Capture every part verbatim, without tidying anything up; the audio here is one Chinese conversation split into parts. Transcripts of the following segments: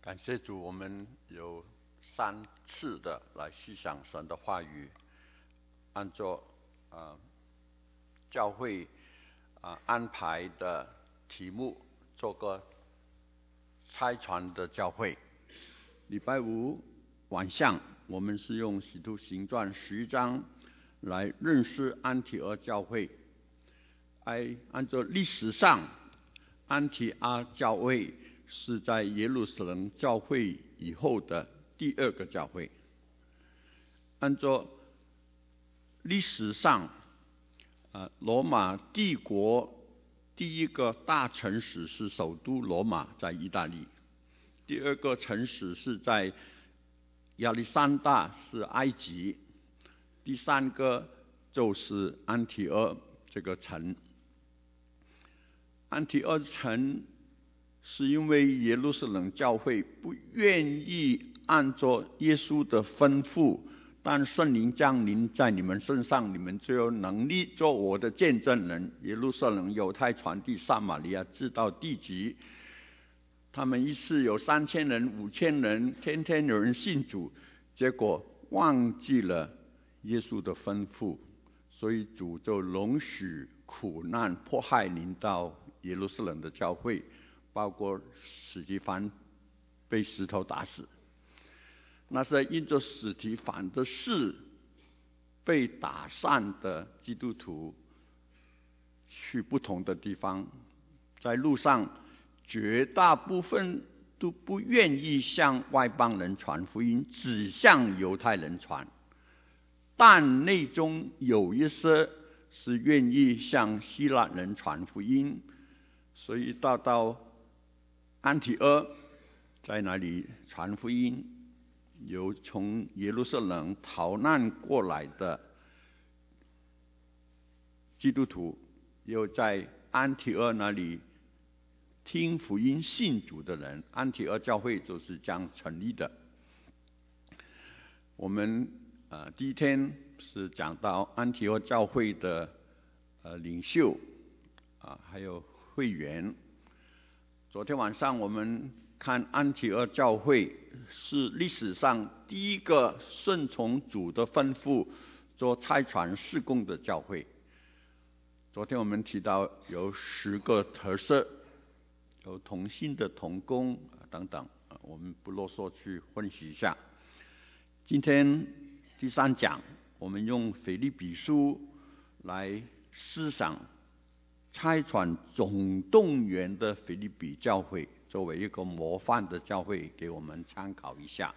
感谢主，我们有三次的来细想神的话语，按照呃教会啊、呃、安排的题目，做个拆船的教会。礼拜五晚上，我们是用《使徒行传》十一章来认识安提阿教会。哎，按照历史上，安提阿教会是在耶路撒冷教会以后的第二个教会。按照历史上，呃，罗马帝国第一个大城市是首都罗马，在意大利；第二个城市是在亚历山大，是埃及；第三个就是安提阿这个城。安提阿城是因为耶路撒冷教会不愿意按照耶稣的吩咐，但圣灵降临在你们身上，你们就有能力做我的见证人。耶路撒冷、犹太、传递撒玛利亚，直到地极。他们一次有三千人、五千人，天天有人信主，结果忘记了耶稣的吩咐，所以主就容许苦难、迫害临到耶路撒冷的教会，包括史提反被石头打死。那是因着史提反的事，被打散的基督徒去不同的地方，在路上绝大部分都不愿意向外邦人传福音，只向犹太人传，但内中有一些是愿意向希腊人传福音。所以到到安提阿，在那里传福音，有从耶路撒冷逃难过来的基督徒，又在安提阿那里听福音信主的人。安提阿教会就是这样成立的。我们呃第一天是讲到安提阿教会的呃领袖啊、呃，还有会员。昨天晚上我们看安提阿教会是历史上第一个顺从主的吩咐做差传事工的教会。昨天我们提到有十个特色，有同心的同工等等，我们不啰嗦去分析一下。今天第三讲，我们用腓立比书来思想差传总动员的腓立比教会，作为一个模范的教会，给我们参考一下。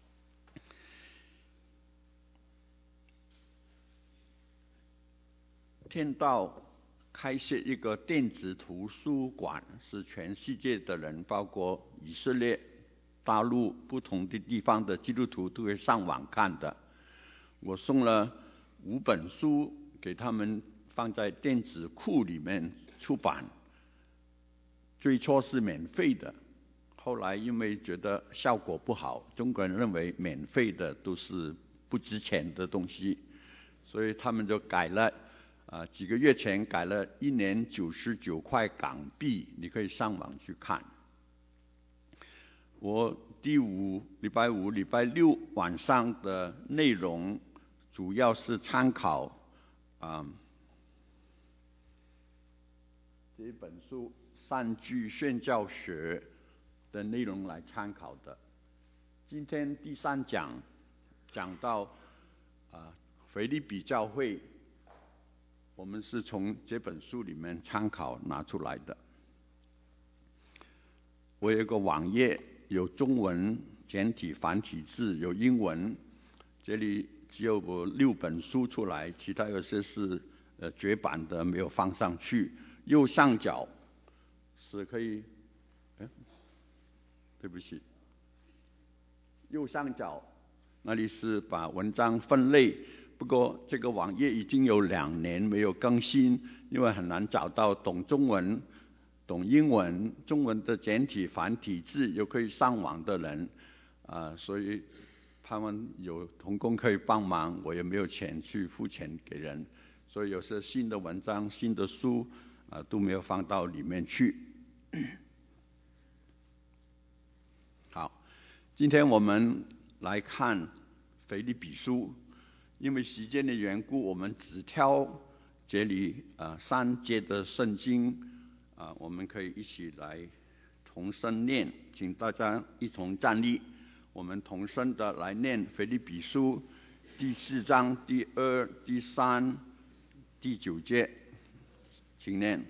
天道开设一个电子图书馆，是全世界的人，包括以色列、大陆不同的地方的基督徒都会上网看的。我送了五本书给他们，放在电子库里面出版。最初是免费的，后来因为觉得效果不好，中国人认为免费的都是不值钱的东西，所以他们就改了。啊，几个月前改了，一年九十九块港币，你可以上网去看。我第五礼拜五、礼拜六晚上的内容，主要是参考啊这一本书《善句宣教学》的内容来参考的。今天第三讲讲到啊腓立比教会。我们是从这本书里面参考拿出来的。我有一个网页，有中文简体繁体字，有英文。这里只有我六本书出来，其他有些是呃绝版的，没有放上去。右上角是可以，哎，对不起，右上角那里是把文章分类。不过这个网页已经有两年没有更新，因为很难找到懂中文、懂英文、中文的简体繁体字又可以上网的人，啊、呃，所以他们有同工可以帮忙，我也没有钱去付钱给人，所以有些新的文章、新的书啊、呃、都没有放到里面去。 好，今天我们来看腓立比书，因为时间的缘故，我们只挑这里啊、呃、三节的圣经啊、呃，我们可以一起来同声念，请大家一同站立，我们同声的来念腓立比书第四章第二、第三、第九节，请念。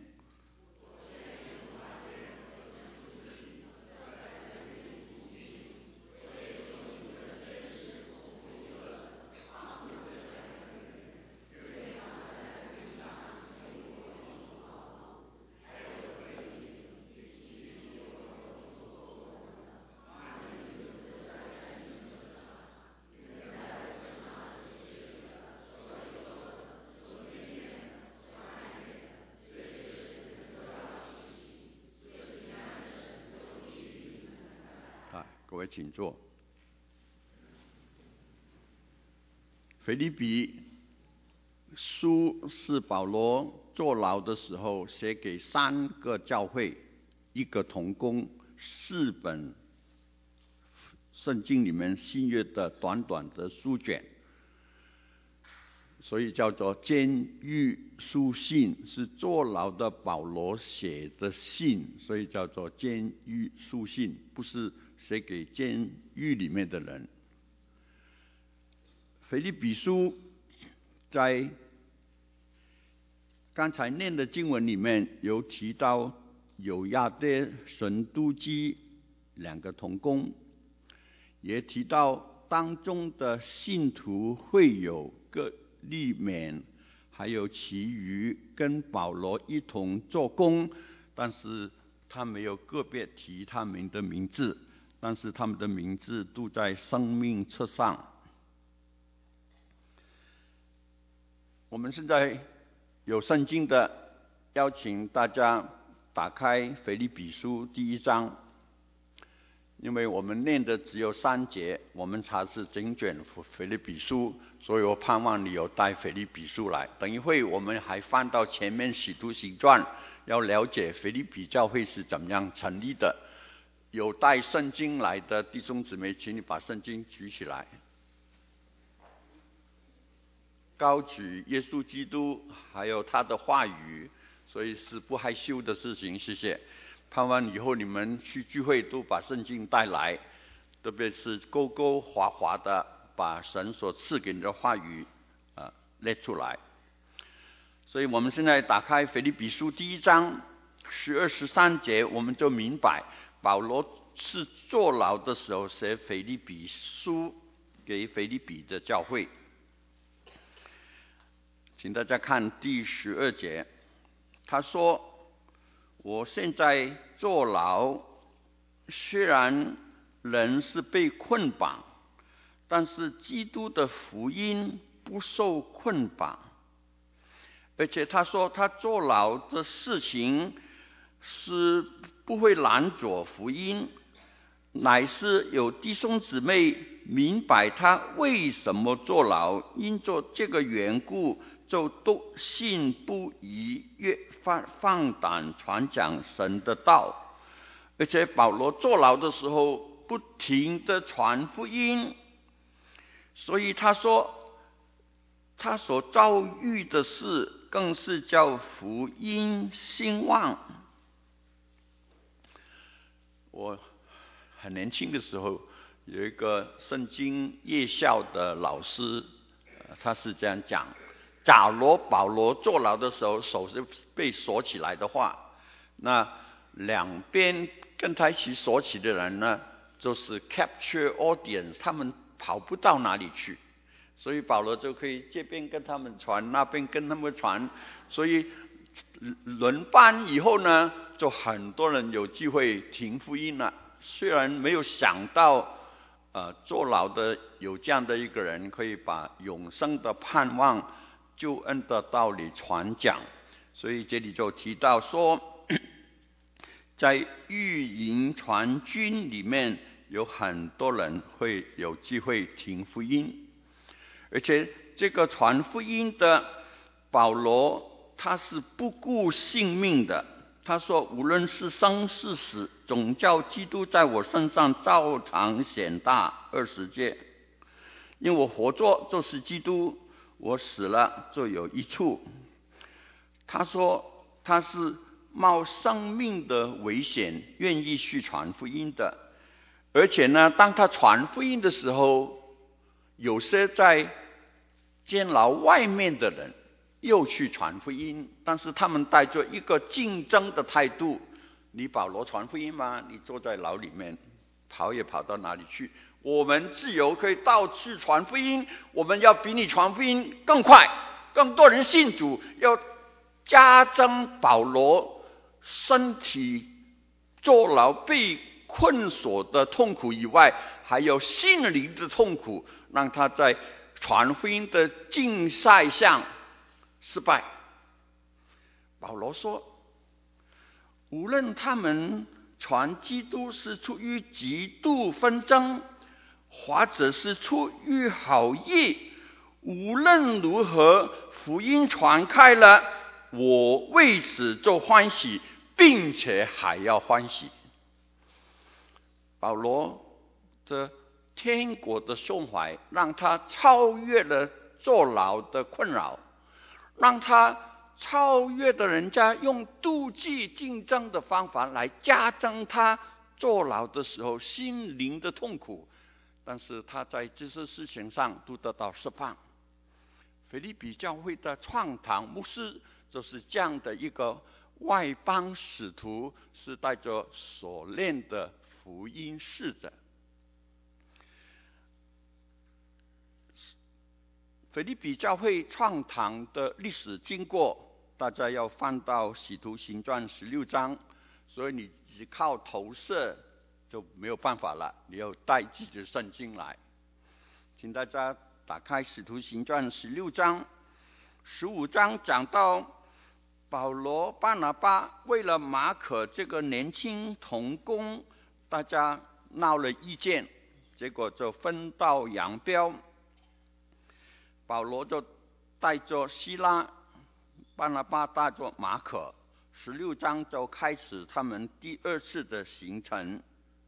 各位请坐。腓立比书是保罗坐牢的时候写给三个教会，一个同工，四本圣经里面新约的短短的书卷，所以叫做监狱书信，是坐牢的保罗写的信，所以叫做监狱书信，不是写给监狱里面的人。腓立比书在刚才念的经文里面有提到有亚爹、神都基两个同工，也提到当中的信徒会有各利免，还有其余跟保罗一同做工，但是他没有个别提他们的名字，但是他们的名字都在生命册上。我们现在有圣经的，邀请大家打开腓立比书第一章，因为我们念的只有三节，我们查是整卷腓立比书，所以我盼望你有带腓立比书来。等一会我们还翻到前面使徒行传，要了解腓立比教会是怎么样成立的。有带圣经来的弟兄姊妹，请你把圣经举起来，高举耶稣基督还有他的话语，所以是不害羞的事情，谢谢。盼望以后你们去聚会都把圣经带来，特别是勾勾滑滑的把神所赐给你的话语啊、呃、列出来。所以我们现在打开腓立比书第一章十二十三节，我们就明白保罗是坐牢的时候写腓立比书给腓立比的教会。请大家看第十二节，他说：我现在坐牢，虽然人是被捆绑，但是基督的福音不受捆绑。而且他说他坐牢的事情是不会拦阻福音，乃是有弟兄姊妹明白他为什么坐牢，因着这个缘故就都信不疑，越发放胆传讲神的道。而且保罗坐牢的时候不停地传福音，所以他说他所遭遇的事更是叫福音兴旺。我很年轻的时候有一个圣经夜校的老师、呃、他是这样讲，假如保罗坐牢的时候手是被锁起来的话，那两边跟他一起锁起的人呢，就是 capture audience， 他们跑不到哪里去，所以保罗就可以这边跟他们传，那边跟他们传，所以轮班以后呢，就很多人有机会听福音了。虽然没有想到呃，坐牢的有这样的一个人可以把永生的盼望、救恩的道理传讲，所以这里就提到说，在御营传军里面有很多人会有机会听福音，而且这个传福音的保罗他是不顾性命的， 他说：“无论是生是死，总叫基督在我身上照常显大。”二十节，因为我活着就是基督，我死了就有益处。他说他是冒生命的危险，愿意去传福音的。而且呢，当他传福音的时候，有些在监牢外面的人又去传福音，但是他们带着一个竞争的态度。你保罗传福音吗？你坐在牢里面，跑也跑到哪里去？我们自由可以到处传福音，我们要比你传福音更快，更多人信主，要加增保罗身体坐牢被困锁的痛苦以外，还有心灵的痛苦，让他在传福音的竞赛上失败。保罗说，无论他们传基督是出于嫉妒纷争，或者是出于好意，无论如何，福音传开了，我为此就欢喜，并且还要欢喜。保罗的天国的胸怀，让他超越了坐牢的困扰，让他超越的人家用妒忌竞争的方法来加增他坐牢的时候心灵的痛苦，但是他在这些事情上都得到释放。腓立比教会的创堂牧师就是这样的一个外邦使徒，是带着锁链的福音使者。腓立比教会创堂的历史经过，大家要翻到使徒行传十六章，所以你只靠投射就没有办法了，你要带自己的圣经来。请大家打开使徒行传十六章，十五章讲到保罗、巴拿巴为了马可这个年轻同工，大家闹了意见，结果就分道扬镳。保罗就带着希拉，巴拿巴带着马可，十六章就开始他们第二次的行程。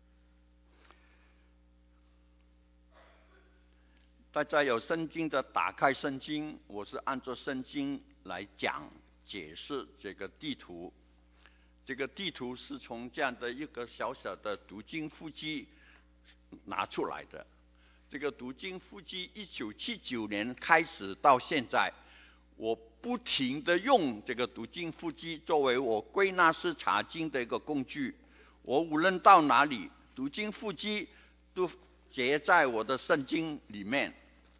大家有圣经的打开圣经，我是按照圣经来讲解释这个地图。这个地图是从这样的一个小小的读经附记拿出来的。这个读经附记一九七九年开始到现在，我不停的用这个读经附记作为我归纳式查经的一个工具。我无论到哪里，读经附记都结在我的圣经里面。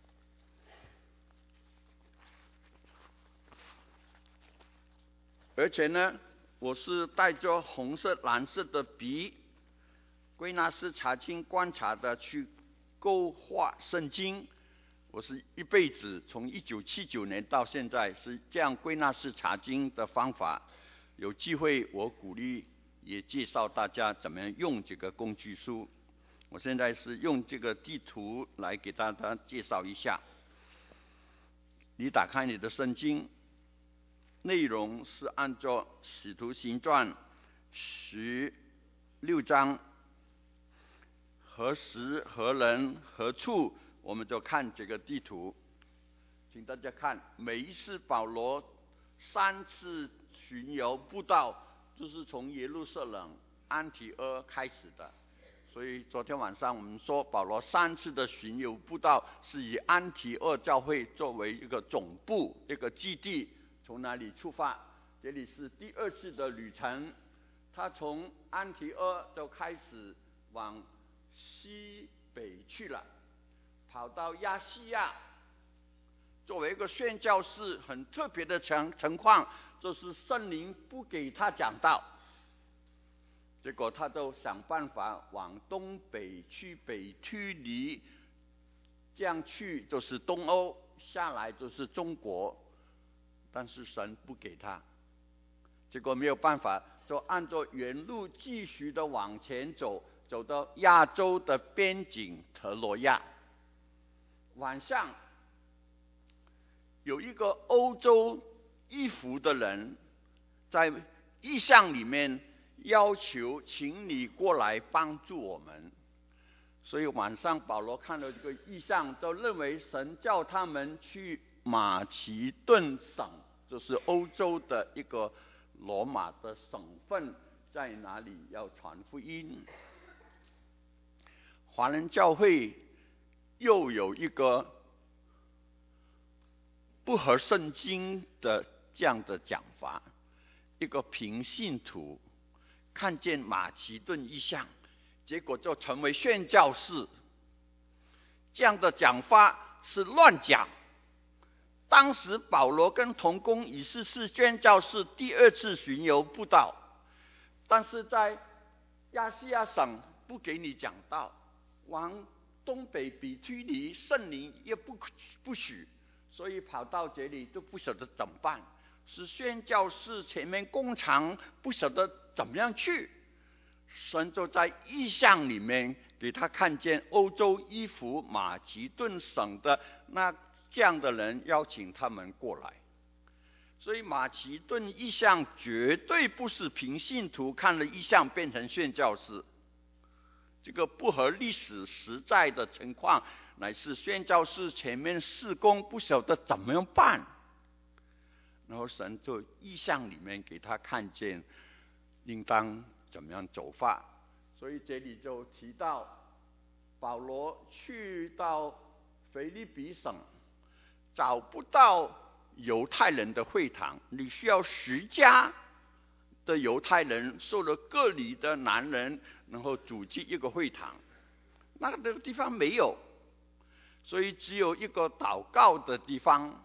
而且呢，我是带着红色、蓝色的笔，归纳式查经观察的去勾画圣经。我是一辈子从一九七九年到现在是这样归纳式查经的方法。有机会我鼓励也介绍大家怎么样用这个工具书。我现在是用这个地图来给大家介绍一下。你打开你的圣经，内容是按照使徒行传十六章何时何人何处，我们就看这个地图。请大家看，每一次保罗三次巡游布道，就是从耶路撒冷、安提阿开始的。所以昨天晚上我们说，保罗三次的巡游布道是以安提阿教会作为一个总部、一个基地，从哪里出发？这里是第二次的旅程，他从安提阿就开始往西北去了，跑到亚细亚。作为一个宣教士，很特别的情情况，就是圣灵不给他讲道，结果他就想办法往东北去，北推尼，这样去就是东欧，下来就是中国，但是神不给他，结果没有办法，就按照原路继续的往前走，走到亚洲的边境特罗亚。晚上有一个欧洲衣服的人在异象里面要求请你过来帮助我们。所以晚上保罗看到这个异象，就认为神叫他们去马其顿省，就是欧洲的一个罗马的省份，在哪里要传福音。华人教会又有一个不合圣经的这样的讲法，一个平信徒看见马其顿异象，结果就成为宣教士，这样的讲法是乱讲。当时保罗跟同工以斯是宣教士第二次巡游布道，但是在亚细亚省不给你讲道，往东北比推尼圣灵也不不许，所以跑到这里都不晓得怎么办。是宣教士前面工厂不晓得怎么样去，神就在异象里面给他看见欧洲伊弗马其顿省的那这样的人，邀请他们过来。所以马其顿异象绝对不是平信徒看了异象变成宣教士，这个不合历史实在的情况，乃是宣教士前面事工不晓得怎么样办，然后神就异象里面给他看见应当怎么样走法。所以这里就提到保罗去到腓立比省，找不到犹太人的会堂，你需要十家的犹太人受了割礼的男人，然后组织一个会堂，那个地方没有，所以只有一个祷告的地方。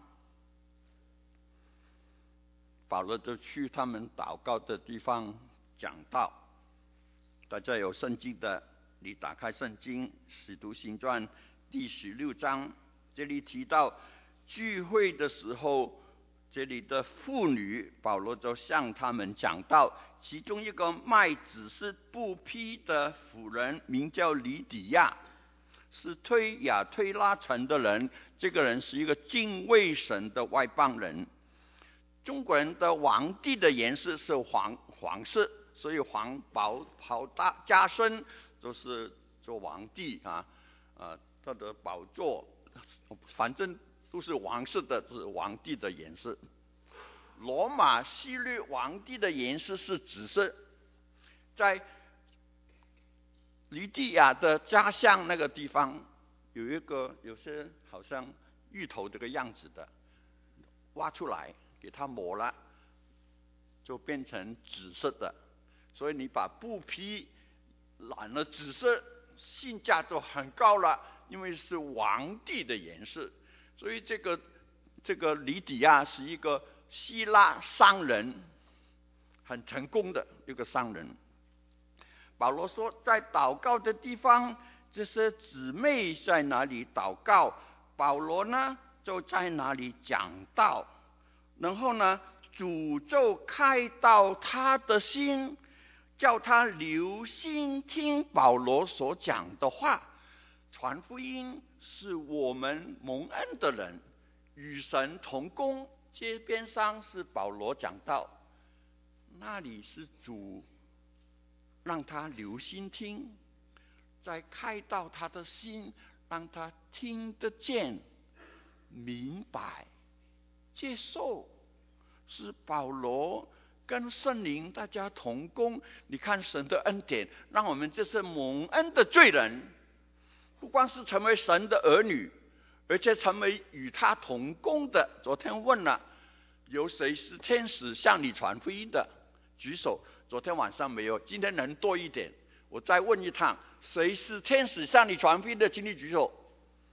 保罗就去他们祷告的地方讲道。大家有圣经的，你打开圣经《使徒行传》第十六章，这里提到聚会的时候，这里的妇女，保罗就向他们讲道。其中一个卖紫色布匹的妇人名叫李底亚，是推亚推拉城的人，这个人是一个敬畏神的外邦人。中国人的皇帝的颜色是黄黄色，所以黄袍袍大加身就是做皇帝啊，啊，他的宝座反正都是黄色的，是皇帝的颜色。罗马希律皇帝的颜色是紫色，在吕底亚的家乡那个地方有一个有些好像芋头这个样子的，挖出来给它抹了，就变成紫色的。所以你把布匹染了紫色，性价就很高了，因为是皇帝的颜色。所以这个这个吕底亚是一个希腊商人，很成功的一个商人。保罗说，在祷告的地方，这些姊妹在哪里祷告，保罗呢就在哪里讲道。然后呢，主就开导他的心，叫他留心听保罗所讲的话。传福音是我们蒙恩的人与神同工，这边上是保罗讲道，那里是主让他留心听，再开导他的心，让他听得见、明白、接受。是保罗跟圣灵大家同工。你看神的恩典，让我们这些蒙恩的罪人，不光是成为神的儿女，而且成为与他同工的。昨天问了，有谁是天使向你传福音的？举手。昨天晚上没有，今天人多一点，我再问一趟，谁是天使向你传福音的？请你举手。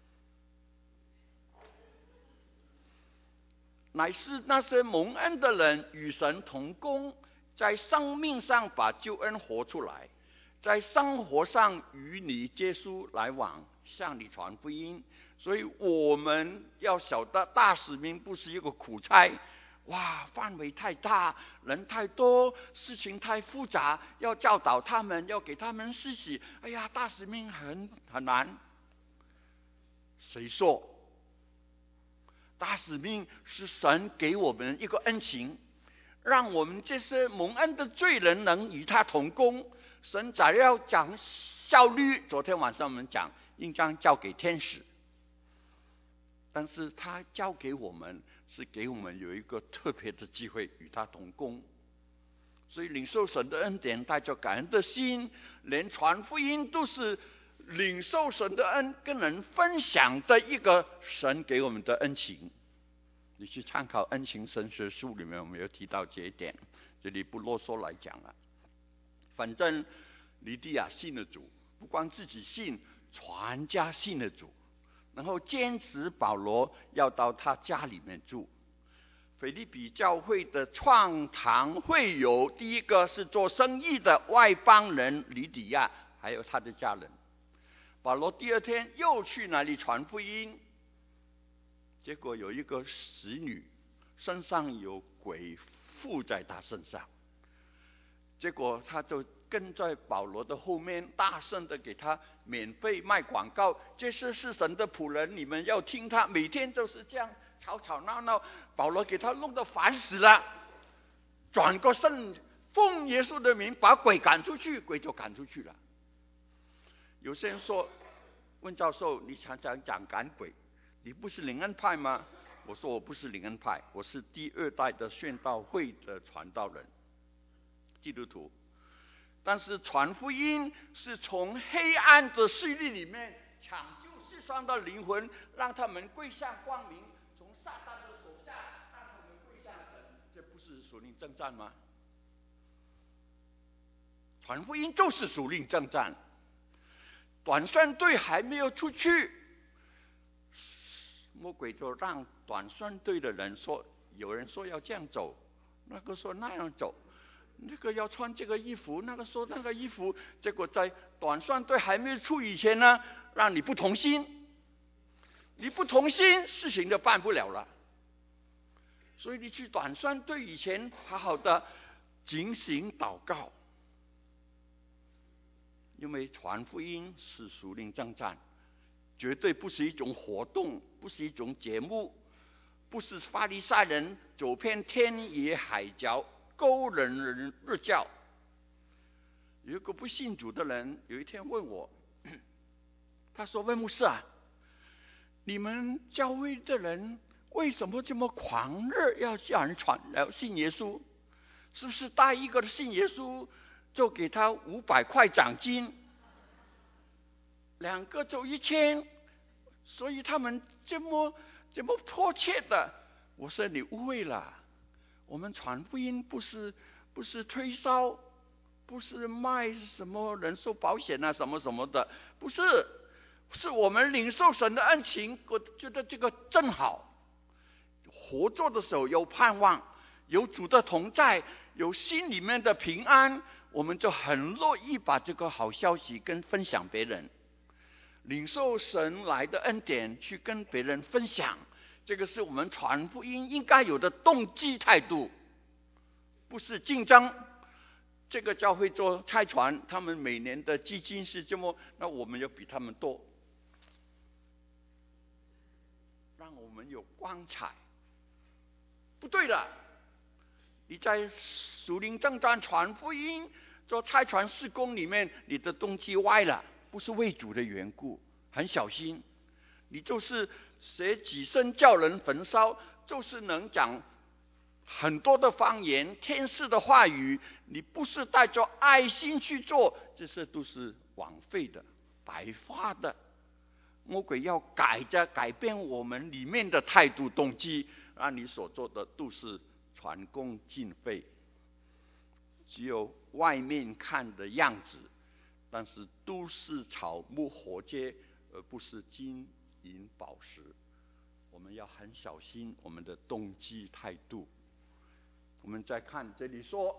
乃是那些蒙恩的人与神同工，在生命上把救恩活出来，在生活上与你接触来往，向你传福音。所以我们要晓得，大使命不是一个苦差，哇，范围太大，人太多，事情太复杂，要教导他们，要给他们实习，哎呀，大使命很很难。谁说？大使命是神给我们一个恩情， 让我们这些蒙恩的罪人能与他同工。神早要讲效率，昨天晚上我们讲应当交给天使，但是他交给我们，是给我们有一个特别的机会与他同工。所以领受神的恩典，带着感恩的心，连传福音都是领受神的恩，跟人分享的一个神给我们的恩情。你去参考恩情神学书里面，我们有提到这一点，这里不啰嗦来讲了。反正黎迪亚信了主，不光自己信，全家信了主，然后坚持保罗要到他家里面住。腓立比教会的创堂会友，第一个是做生意的外邦人黎迪亚，还有他的家人。保罗第二天又去那里传福音，结果有一个使女身上有鬼附在他身上，结果他就跟在保罗的后面，大声的给他免费卖广告，这是是神的仆人，你们要听他。每天都是这样吵吵闹闹，保罗给他弄得烦死了，转个身，奉耶稣的名把鬼赶出去，鬼就赶出去了。有些人说，问教授，你常常讲赶鬼，你不是灵恩派吗？我说我不是灵恩派，我是第二代的宣道会的传道人，基督徒。但是传福音是从黑暗的势力里面抢救世上的灵魂，让他们归向光明，从撒旦的手下让他们归向神，这不是属灵征战吗？传福音就是属灵征战。短宣队还没有出去，魔鬼就让短宣队的人说，有人说要这样走，那个说那样走，那个要穿这个衣服，那个说那个衣服，结果在短宣队还没有出以前呢，让你不同心，你不同心，事情就办不了了。所以你去短宣队以前，好好的警醒祷告。因为传福音是属灵征战，绝对不是一种活动，不是一种节目，不是法利赛人走遍天野海角勾人人入教。有一个不信主的人有一天问我，他说：“魏牧师啊，你们教会的人为什么这么狂热，要叫人传要信耶稣？是不是带一个信耶稣就给他五百块奖金，两个就一千，所以他们这么这么迫切的。”我说你误会了，我们传福音不是不是推销，不是卖什么人寿保险啊什么什么的，不是，是我们领受神的恩情，我觉得这个正好，活着的时候有盼望，有主的同在，有心里面的平安，我们就很乐意把这个好消息跟分享别人，领受神来的恩典去跟别人分享，这个是我们传福音应该有的动机态度，不是竞争。这个教会做差传，他们每年的基金是这么，那我们要比他们多，让我们有光彩。不对了，你在属灵征战传福音做差传事工里面，你的动机歪了，不是为主的缘故，很小心。你就是写几声叫人焚烧，就是能讲很多的方言，天使的话语，你不是带着爱心去做，这些都是枉费的，白花的。魔鬼要改着改变我们里面的态度动机，让你所做的都是传功尽废，只有外面看的样子，但是都是草木火秸，而不是金银宝石。我们要很小心我们的动机态度。我们再看这里说，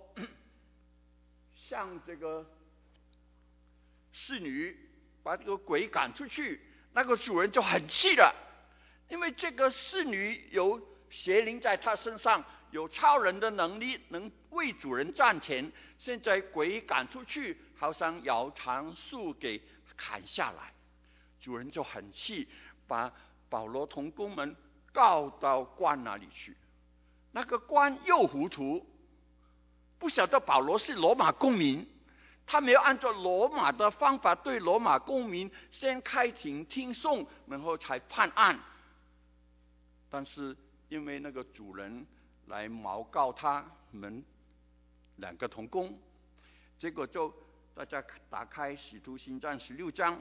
像这个侍女把这个鬼赶出去，那个主人就很气了，因为这个侍女有邪灵在她身上，有超人的能力，能为主人赚钱。现在鬼赶出去，好像摇长树给砍下来，主人就很气，把保罗同工们告到官那里去。那个官又糊涂， 不晓得保罗是罗马公民，他没有按照罗马的方法对罗马公民先开庭听讼，然后才判案。但是因为那个主人来诬告他们两个同工，结果就大家打开《使徒行传》十六章，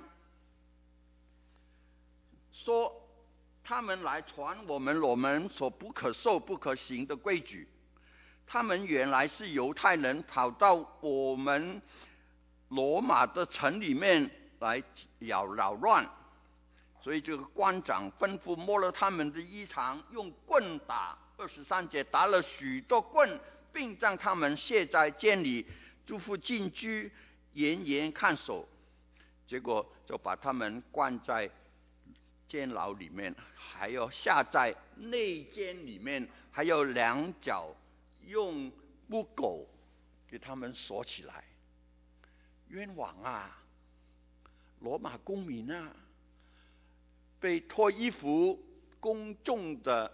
说他们来传我们我们所不可受不可行的规矩。他们原来是犹太人，跑到我们罗马的城里面来扰扰乱，所以这个官长吩咐摸了他们的衣裳，用棍打。二十三节，打了许多棍，并将他们卸在监里，嘱咐禁居，严严看守。结果就把他们关在监牢里面，还要下在内监里面，还有两脚用木狗给他们锁起来。冤枉啊！罗马公民啊，被脱衣服，公众的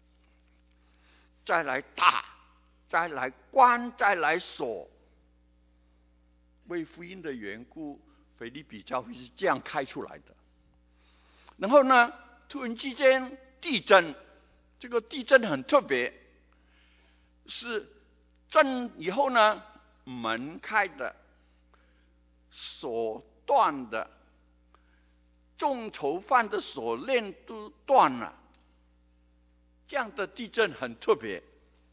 再来打，再来关，再来锁。为福音的缘故，腓立比教会是这样开出来的。然后呢，突然之间地震，这个地震很特别，是震以后呢，门开的，锁断的，众囚犯的锁链都断了。这样的地震很特别。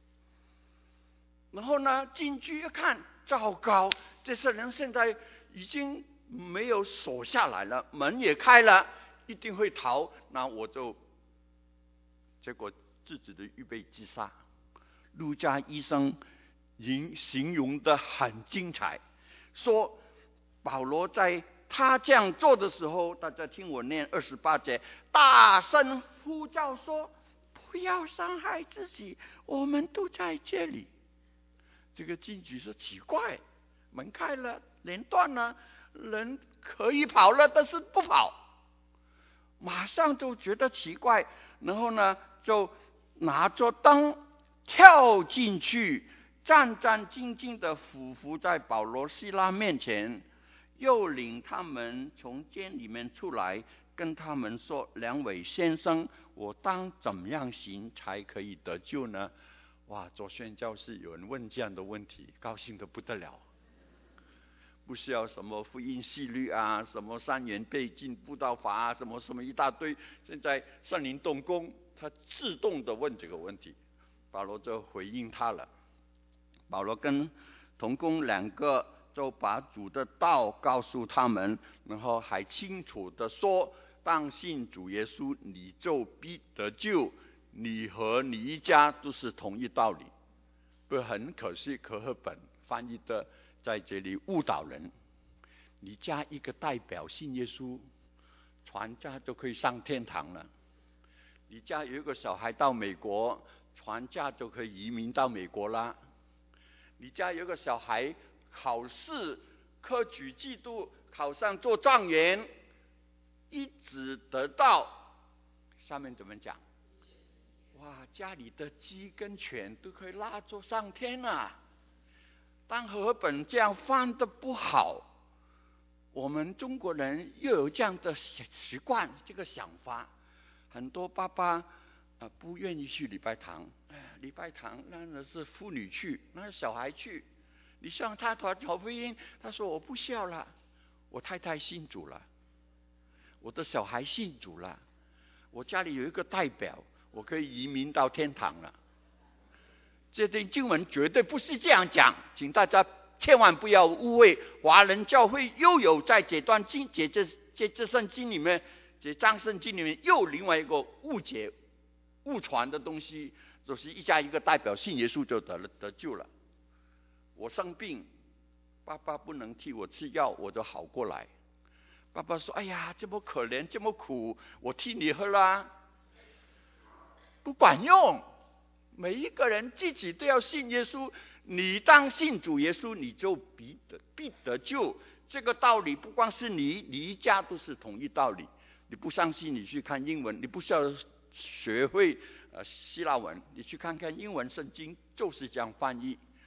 然后呢，进去一看，糟糕，这些人现在已经没有锁下来了，门也开了，一定会逃。那我就结果自己的预备自杀。路加医生形容的很精彩，说保罗在他这样做的时候，大家听我念二十八节，大声呼叫说：“不要伤害自己，我们都在这里。”这个禁举说奇怪，门开了，连断了，人可以跑了，但是不跑，马上就觉得奇怪，然后呢，就拿着灯跳进去，战战兢兢地俯伏在保罗西拉面前，又领他们从监里面出来，跟他们说：“两位先生，我当怎么样行才可以得救呢？”哇！做宣教士有人问这样的问题，高兴得不得了。不需要什么福音系律啊，什么三元背进布道法啊，什么什么一大堆。现在圣灵动工，他自动的问这个问题，保罗就回应他了。保罗跟同工两个就把主的道告诉他们，然后还清楚的说：当信主耶稣，你就必得救。你和你一家都是同一道理。不，很可惜，和合本翻译的在这里误导人。你家一个代表信耶稣，全家就可以上天堂了。你家有一个小孩到美国，全家就可以移民到美国啦。你家有一个小孩考试科举制度考上做状元，一直得到，下面怎么讲？哇，家里的鸡跟犬都可以拉着上天啊！当和合本这样翻的不好，我们中国人又有这样的习惯，这个想法，很多爸爸、呃、不愿意去礼拜堂。哎，礼拜堂那是妇女去，那是小孩去。你向他传福音，他说我不需要了，我太太信主了，我的小孩信主了，我家里有一个代表，我可以移民到天堂了。这段经文绝对不是这样讲，请大家千万不要误会。华人教会又有在这段经、这这这这圣经里面、这章圣经里面又另外一个误解、误传的东西，就是一家一个代表信耶稣就得了得救了。我生病，爸爸不能替我吃药，我就好过来。爸爸说：“哎呀，这么可怜，这么苦，我替你喝啦。”不管用，每一个人自己都要信耶稣。你当信主耶稣，你就必得必得救。这个道理不光是你，你一家都是同一道理。你不相信，你去看英文，你不需要学会呃希腊文，你去看看英文圣经，就是这样翻译。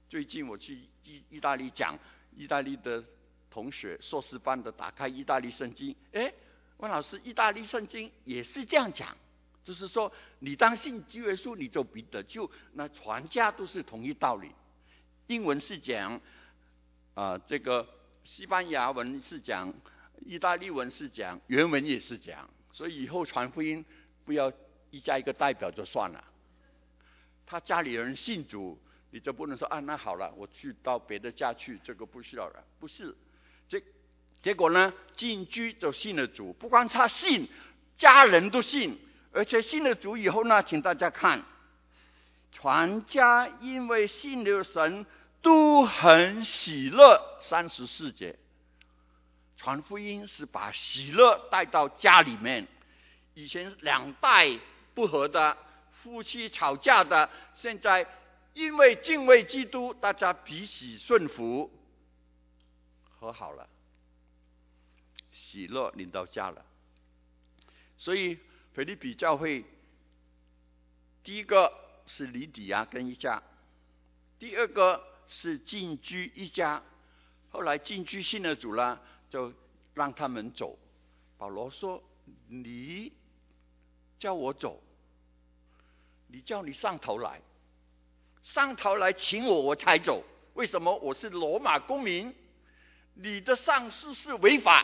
最近我去意意大利讲，意大利的同学硕士班的打开意大利圣经，哎，温老师，意大利圣经也是这样讲，就是说你当信基督耶稣，你就必得救，那全家都是同一道理。英文是讲啊、呃，这个西班牙文是讲，意大利文是讲，原文也是讲，所以以后传福音不要一家一个代表就算了。他家里人信主，你就不能说啊，那好了，我去到别的家去，这个不需要了，不是。结结果呢，进居就信了主，不光他信，家人都信，而且信了主以后呢，请大家看，全家因为信了神，都很喜乐。三十四节，传福音是把喜乐带到家里面。以前两代不和的夫妻吵架的，现在因为敬畏基督，大家彼此顺服，和好了，喜乐领到家了。所以腓立比教会，第一个是李底亚跟一家，第二个是进居一家。后来进居信了主了，就让他们走。保罗说：“你叫我走，你叫你上头来，上头来请我，我才走。为什么？我是罗马公民，你的上司是违法，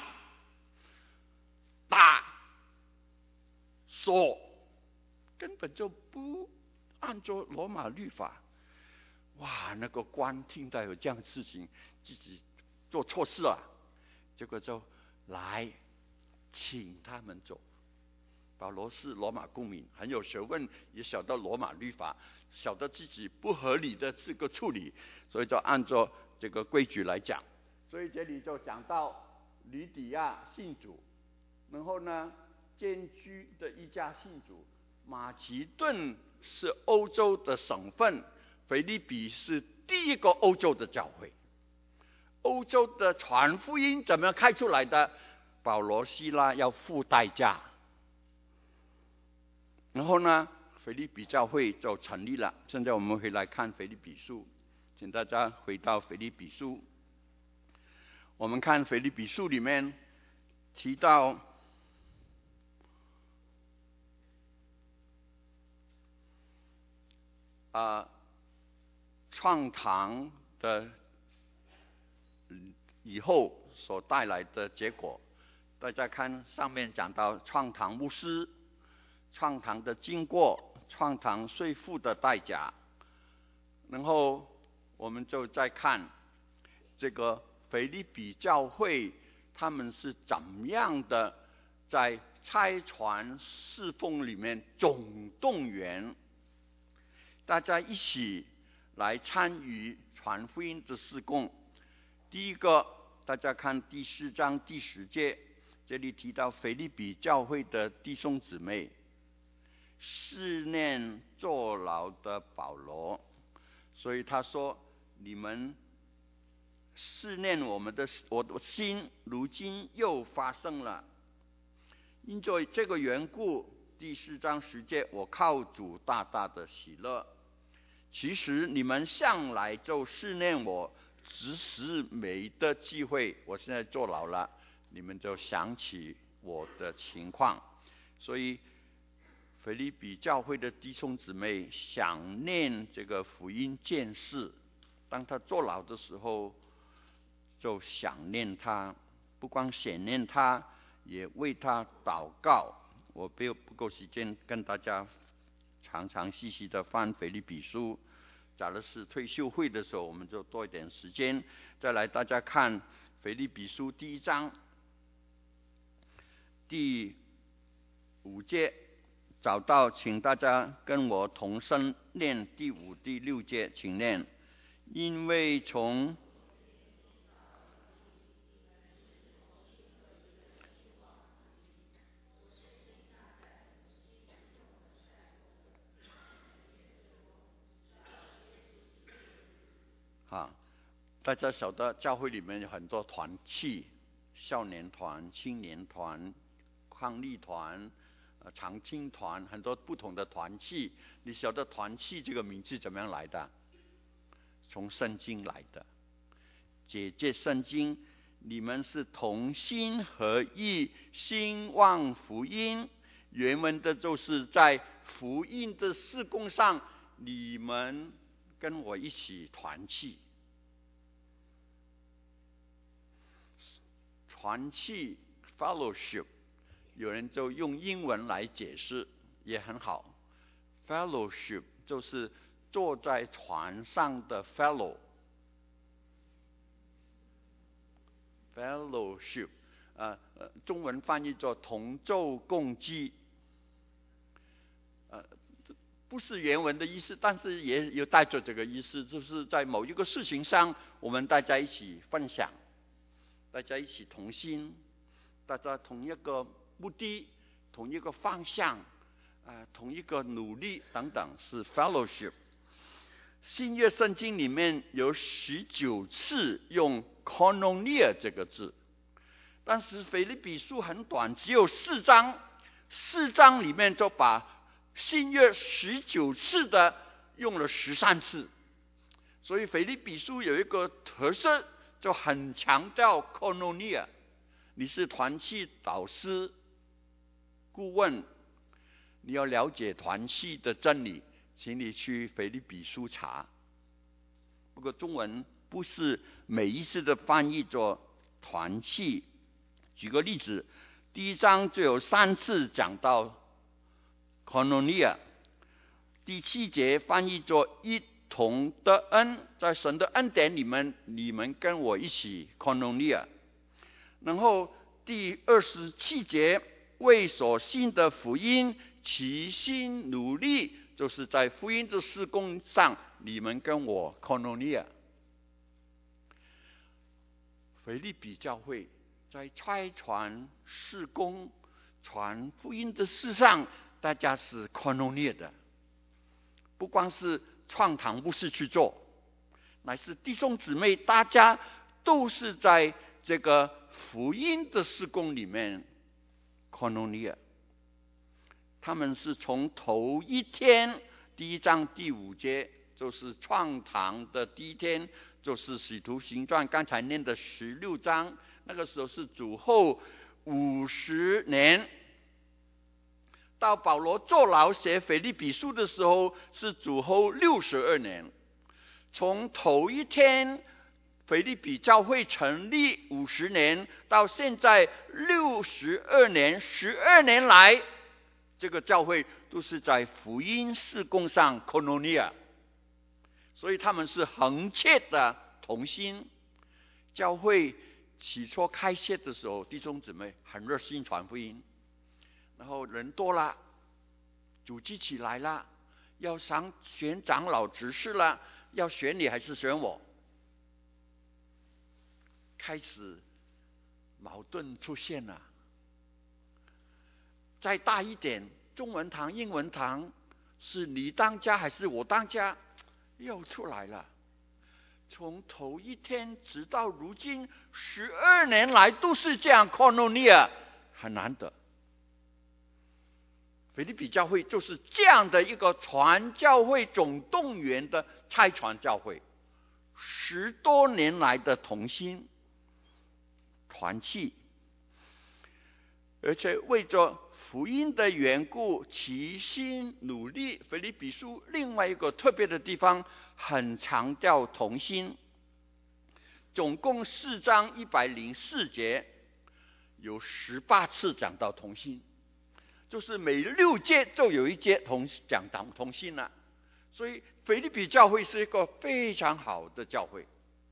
打、锁，根本就不按照罗马律法。哇，那个官听到有这样的事情，自己做错事了，结果就来请他们走。保罗是罗马公民，很有学问，也晓得罗马律法，晓得自己不合理的这个处理，所以就按照这个规矩来讲。所以这里就讲到吕底亚信主，然后呢，监居的一家信主。马其顿是欧洲的省份，腓立比是第一个欧洲的教会。欧洲的传福音怎么样开出来的？保罗、希拉要付代价。然后呢，腓立比教会就成立了。现在我们回来看腓立比书，请大家回到腓立比书。我们看腓立比书里面提到啊，创堂的以后所带来的结果。大家看上面讲到创堂牧师、创堂的经过、创堂税负的代价，然后我们就再看这个腓立比教会他们是怎么样的在差传侍奉里面总动员大家一起来参与传福音的事工。第一个，大家看第四章第十节，这里提到腓立比教会的弟兄姊妹，思念坐牢的保罗，所以他说：“你们思念我们的我的心，如今又发生了。因着这个缘故，第四章十节，我靠主大大的喜乐。其实你们向来就思念我，只是没的机会。我现在坐牢了，你们就想起我的情况。所以腓立比教会的弟兄姊妹想念这个福音剑士，当他坐牢的时候，就想念他，不光想念他，也为他祷告。我没有不够时间跟大家常常细细的翻腓立比书，假如是退休会的时候，我们就多一点时间再来大家看腓立比书第一章第五节，找到请大家跟我同声念第五、第六节，请念。因为从啊，大家晓得教会里面有很多团契，少年团、青年团、抗力团、呃长青团，很多不同的团契。你晓得团契这个名字怎么样来的？ 从圣经来的。解解圣经，你们是同心合意兴旺福音。原文的就是在福音的事工上，你们跟我一起团契。团契 fellowship， 有人就用英文来解释，也很好。fellowship 就是坐在船上的 fellow。fellowship， 呃呃，中文翻译作同舟共济。呃，不是原文的意思，但是也有带着这个意思，就是在某一个事情上，我们大家一起分享，大家一起同心，大家同一个目的，同一个方向，呃，同一个努力等等，是 fellowship。新约圣经里面有十九次用 koinonia 这个字，但是腓立比书很短，只有四章，四章里面就把新约十九次的用了十三次，所以腓立比书有一个特色，就很强调 koinonia。你是团契导师、顾问，你要了解团契的真理，请你去腓立比书查。不过中文不是每一次的翻译作团契。举个例子，第一章就有三次讲到 koinonia， 第七节翻译作一同得恩，在神的恩典里面，你们跟我一起 koinonia。然后第二十七节，为所信的福音齐心努力，就是在福音的事工上，你们跟我 koinonia。腓立比教会在差传事工、传福音的事上，大家是 koinonia 的。不光是创堂牧师去做，乃是弟兄姊妹，大家都是在这个福音的事工里面 koinonia。他们是从头一天，第一章第五节，就是创堂的第一天，就是使徒行传刚才念的十六章，那个时候是主后五十年。到保罗坐牢写腓立比书的时候，是主后六十二年。从头一天腓立比教会成立五十年，到现在六十二年，十二年来，这个教会都是在福音事工上 koinonia， 所以他们是恒切的同心。教会起初开设的时候，弟兄姊妹很热心传福音，然后人多了，组织起来了，要想选长老执事了，要选你还是选我？开始矛盾出现了。再大一点，中文堂、英文堂，是你当家还是我当家？又出来了。从头一天直到如今，十二年来都是这样 koinonia， 很难得。腓立比教会就是这样的一个传教会总动员的差传教会，十多年来的同心团契，而且为着福音的缘故齐心努力。腓立比书另外一个特别的地方，很强调同心，总共四章一百零四节，有十八次讲到同心，就是每六节就有一节同讲到同心了。所以腓立比教会是一个非常好的教会。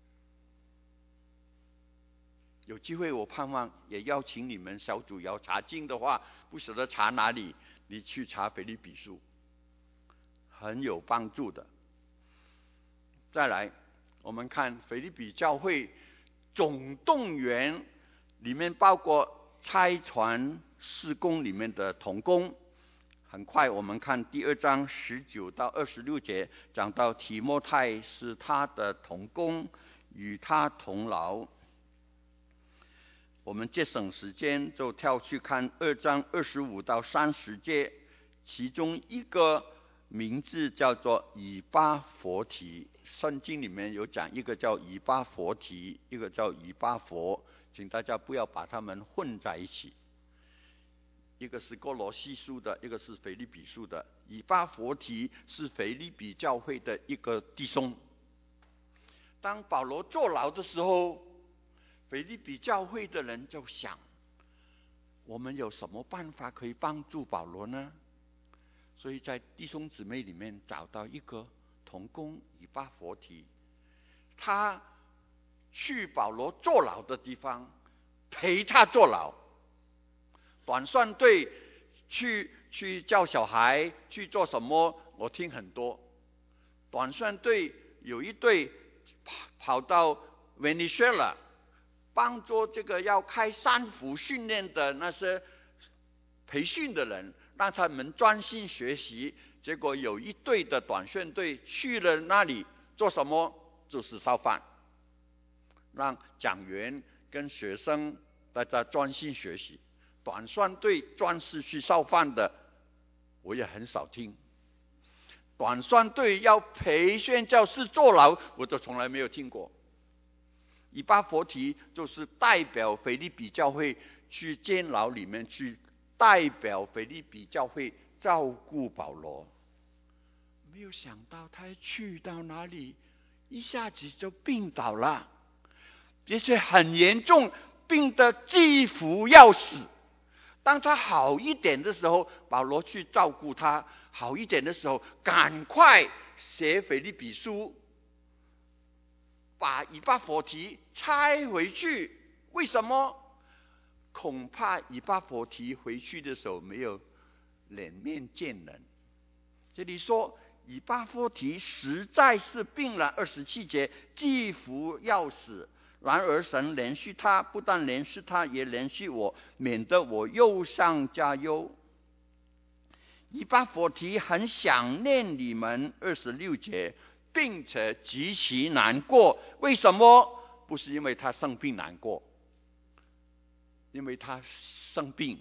有机会我盼望也邀请你们小组要查经的话，不晓得查哪里，你去查腓立比书，很有帮助的。再来，我们看腓立比教会总动员里面包括差传事工里面的同工。很快我们看第二章十九到二十六节，讲到提摩太是他的同工，与他同劳。我们节省时间，就跳去看二章二十五到三十节，其中一个名字叫做以巴弗提。圣经里面有讲，一个叫以巴弗提，一个叫以巴弗，请大家不要把它们混在一起。一个是哥罗西书的，一个是腓立比书的。以巴弗提是腓立比教会的一个弟兄。当保罗坐牢的时候，腓立比教会的人就想，我们有什么办法可以帮助保罗呢？所以在弟兄姊妹里面找到一个同工以巴弗提，他去保罗坐牢的地方陪他坐牢，短算队去去教小孩，去做什么？我听很多。短算队有一队跑跑到 Venezuela， 帮助这个要开三福训练的那些培训的人，让他们专心学习。结果有一队的短宣队去了那里做什么？就是烧饭，让讲员跟学生大家专心学习。短宣队专是去烧饭的，我也很少听。短宣队要陪宣教士坐牢，我就从来没有听过。以巴弗提就是代表腓立比教会去监牢里面去，代表腓立比教会照顾保罗。没有想到他去到哪里，一下子就病倒了，而且很严重，病得几乎要死。当他好一点的时候，保罗去照顾他，好一点的时候，赶快写腓立比书，把以巴弗提拆回去。为什么？恐怕以巴弗提回去的时候没有脸面见人。这里说以巴弗提实在是病了，二十七节，几乎要死。然而神怜恤他，不但怜恤他，也怜恤我，免得我忧上加忧。以巴弗提很想念你们，二十六节，并且极其难过。为什么？不是因为他生病难过，因为他生病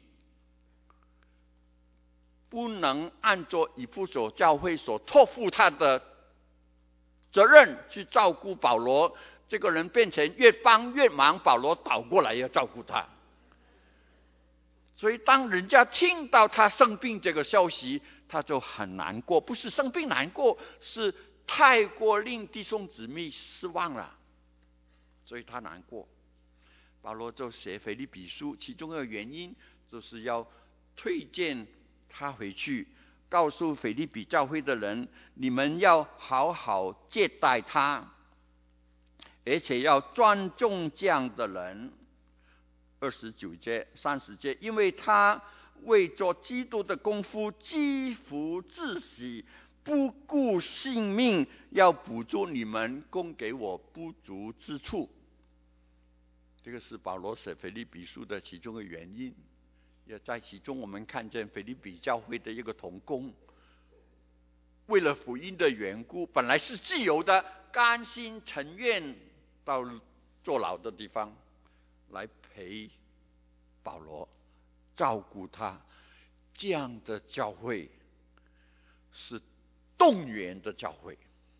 不能按照以弗所教会所托付他的责任去照顾保罗，这个人变成越帮越忙，保罗倒过来要照顾他。所以当人家听到他生病这个消息，他就很难过。不是生病难过，是太过令弟兄姊妹失望了，所以他难过。保罗就写腓立比书，其中的原因就是要推荐他回去，告诉腓立比教会的人，你们要好好接待他，而且要尊重这样的人。二十九节、三十节，因为他为做基督的功夫，几乎至死，不顾性命，要补助你们供给我不足之处。这个是保罗写腓立比书的其中的原因。也在其中我们看见腓立比教会的一个同工，为了福音的缘故，本来是自由的，甘心情愿到坐牢的地方来陪保罗，照顾他。这样的教会是动员的教会。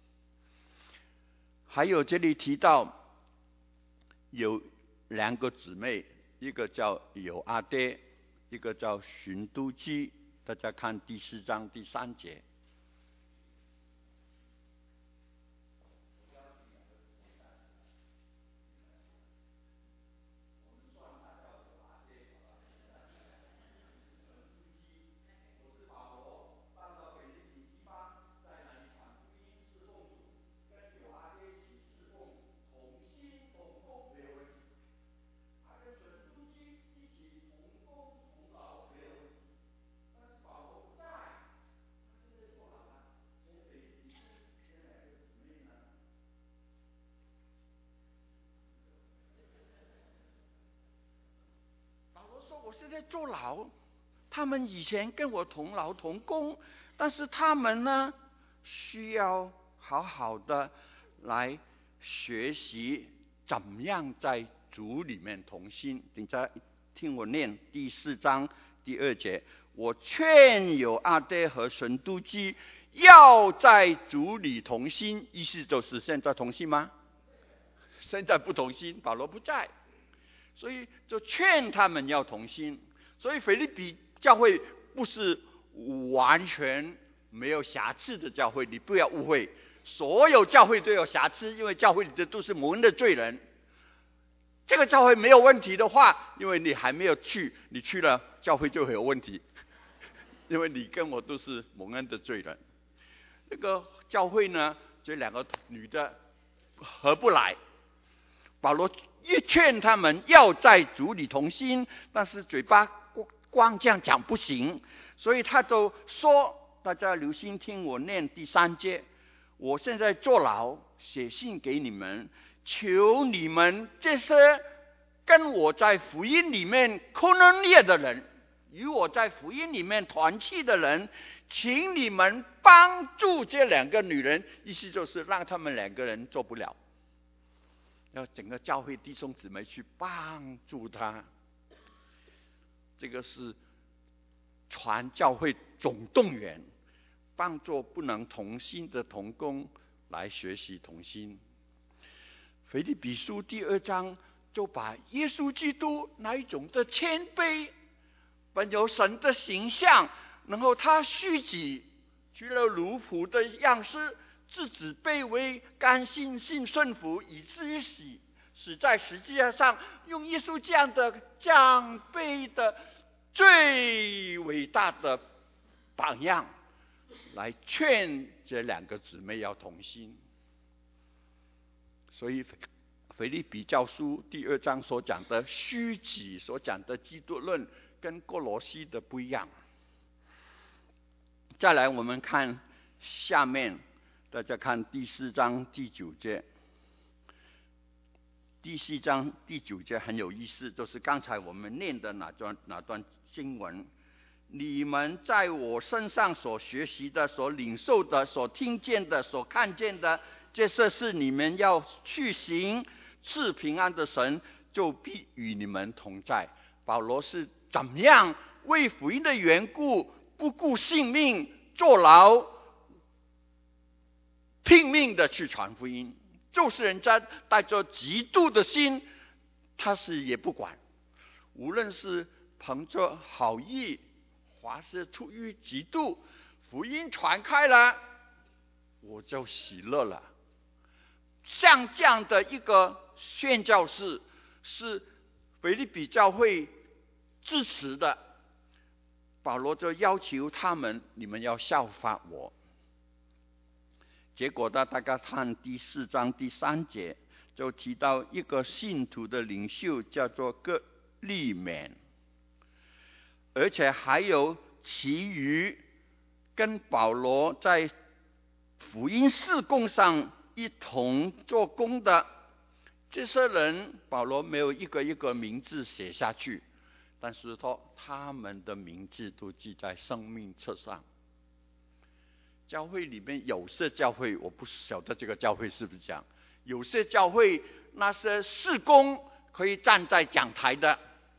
还有这里提到有两个姊妹，一个叫友阿爹，一个叫寻都基。大家看第四章第三节。我现在坐牢，他们以前跟我同劳同工，但是他们呢，需要好好的来学习怎么样在主里面同心。等下听我念第四章第二节，我劝友阿爹和神都基要在主里同心，意思就是现在同心吗？现在不同心，保罗不在，所以就劝他们要同心。所以腓立比教会不是完全没有瑕疵的教会，你不要误会，所有教会都有瑕疵，因为教会里的都是蒙恩的罪人。这个教会没有问题的话，因为你还没有去，你去了教会就会有问题，因为你跟我都是蒙恩的罪人。这个教会呢，这两个女的合不来，保罗越劝他们要在主里同心，但是嘴巴光这样讲不行，所以他就说，大家留心听我念第三节，我现在坐牢，写信给你们，求你们这些跟我在福音里面koinonia的人，与我在福音里面团契的人，请你们帮助这两个女人，意思就是让他们两个人做不了，要整个教会弟兄姊妹去帮助他。这个是传教会总动员，帮助不能同心的同工来学习同心。腓立比书第二章就把耶稣基督那一种的谦卑，本有神的形象，然后他虚己，取了奴仆的样式，自己卑微，甘心信顺服，以至于死，死在十字架上，用耶稣这样的降卑的最伟大的榜样来劝这两个姊妹要同心。所以腓立比教书第二章所讲的虚己，所讲的基督论，跟哥罗西的不一样。再来我们看下面，大家看第四章第九节。第四章第九节很有意思，就是刚才我们念的那段那段经文，你们在我身上所学习的、所领受的、所听见的、所看见的，这些是你们要去行，赐平安的神就必与你们同在。保罗是怎么样为福音的缘故不顾性命，坐牢，拼命的去传福音，就是人家带着嫉妒的心，他是也不管，无论是凭着好意，还是出于嫉妒，福音传开了，我就喜乐了。像这样的一个宣教士，是腓立比教会支持的，保罗就要求他们，你们要效法我。结果呢，大家看第四章第三节，就提到一个信徒的领袖叫做哥利勉，而且还有其余跟保罗在福音事工上一同做工的这些人，保罗没有一个一个名字写下去，但是说他们的名字都记在生命册上。教会里面有些教会，我不晓得这个教会是不是这样，有些教会那些事工可以站在讲台的，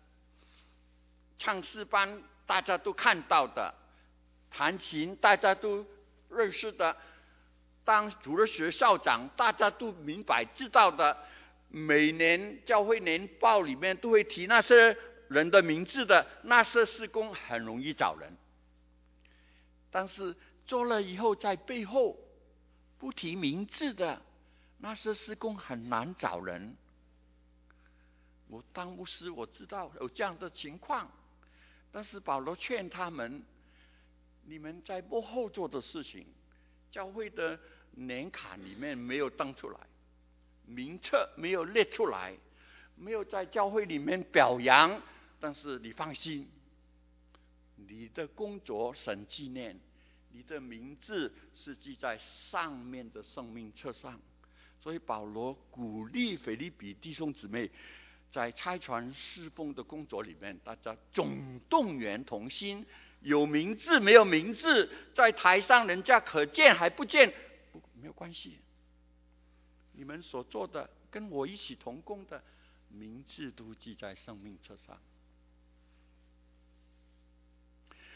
唱诗班大家都看到的，弹琴大家都认识的，当主日学校长大家都明白知道的，每年教会年报里面都会提那些人的名字的，那些事工很容易找人。但是做了以后，在背后不提名字的那些事工很难找人。我当牧师，我知道有这样的情况，但是保罗劝他们，你们在幕后做的事情，教会的年卡里面没有登出来，名册没有列出来，没有在教会里面表扬，但是你放心，你的工作神纪念，你的名字是记在上面的生命册上。所以保罗鼓励腓立比弟兄姊妹，在差传侍奉的工作里面，大家总动员同心，有名字没有名字，在台上人家可见还不见，没有关系，你们所做的跟我一起同工的名字都记在生命册上。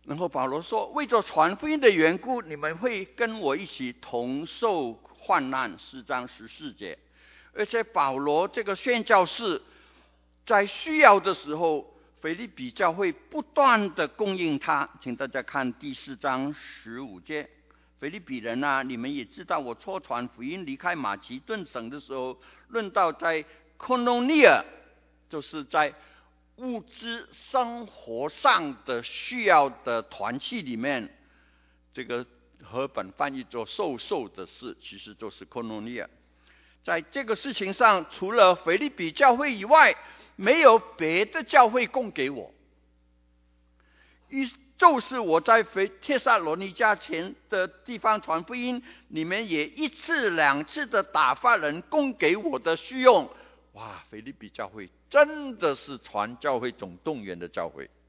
然后保罗说，为着传福音的缘故，你们会跟我一起同受患难，四章十四节。而且保罗这个宣教士在需要的时候，腓立比教会不断的供应他。请大家看第四章十五节，腓立比人啊，你们也知道，我初传福音离开马其顿省的时候，论到在科诺尼尔，就是在物质生活上的需要的团契里面，这个和本翻译作授受的事，其实就是科诺尼尔。在这个事情上，除了腓立比教会以外，没有别的教会供给我。于就是我在帖撒罗尼迦前的地方传福音，你们也一次两次的打发人供给我的需用。哇，腓立比教会真的是传教会总动员的教会。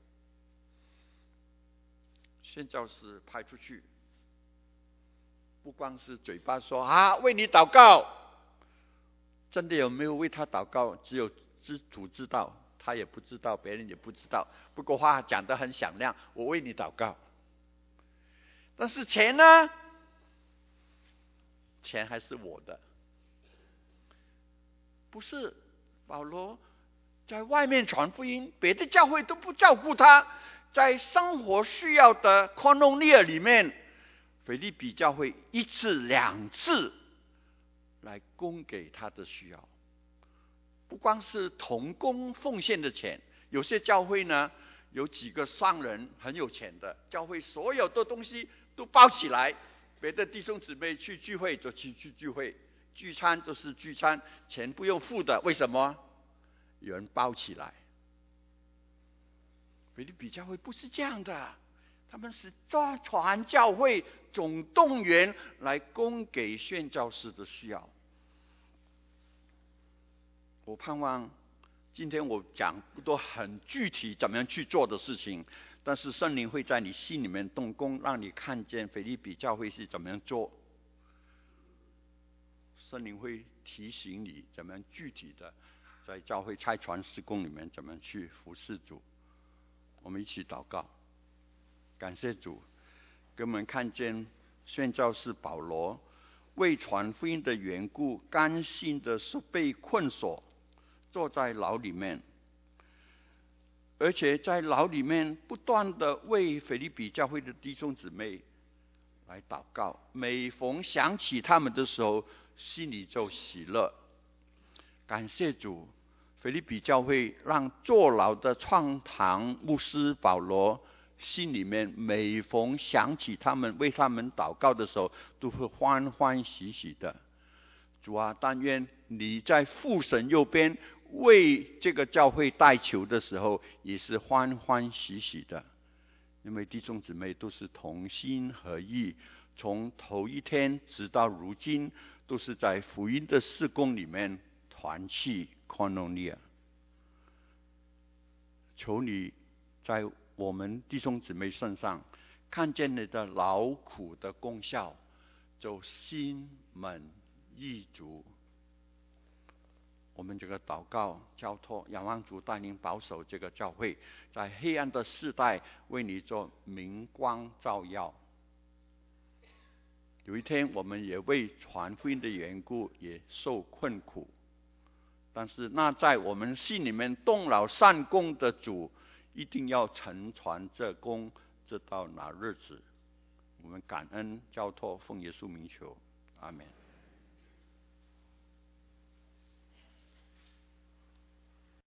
宣教士派出去，不光是嘴巴说啊为你祷告，真的有没有为他祷告，只有主知道，他也不知道，别人也不知道。不过话讲得很响亮，我为你祷告。但是钱呢？钱还是我的。不是保罗在外面传福音，别的教会都不照顾他，在生活需要的科诺尼尔里面，腓立比教会一次两次来供给他的需要。不光是同工奉献的钱，有些教会呢，有几个商人很有钱的，教会所有的东西都包起来，别的弟兄姊妹去聚会就去去聚会，聚餐就是聚餐，钱不用付的。为什么？有人包起来。腓立比教会不是这样的，他们是抓传教会总动员来供给宣教士的需要。我盼望今天我讲不多很具体怎么样去做的事情，但是圣灵会在你心里面动工，让你看见腓立比教会是怎么样做。圣灵会提醒你怎么样具体的在教会差传事工里面怎么样去服侍主。我们一起祷告，感谢主给我们看见宣教士保罗为传福音的缘故，甘心的是被困锁，坐在牢里面，而且在牢里面不断的为腓立比教会的弟兄姊妹来祷告，每逢想起他们的时候，心里就喜乐。感谢主，腓立比教会让坐牢的创堂牧师保罗心里面每逢想起他们，为他们祷告的时候，都会欢欢喜喜的。主啊，但愿你在父神右边为这个教会代求的时候，也是欢欢喜喜的。因为弟兄姊妹都是同心合意，从头一天直到如今，都是在福音的事工里面团契 koinonia。求你在我们弟兄姊妹身上看见你的劳苦的功效，就心满意足。我们这个祷告交托，仰望主带领保守这个教会，在黑暗的世代为你做明光照耀。有一天我们也为传福音的缘故也受困苦，但是那在我们心里面动了善功的主，一定要承传这功，直到那日子。我们感恩交托，奉耶稣名求，阿们。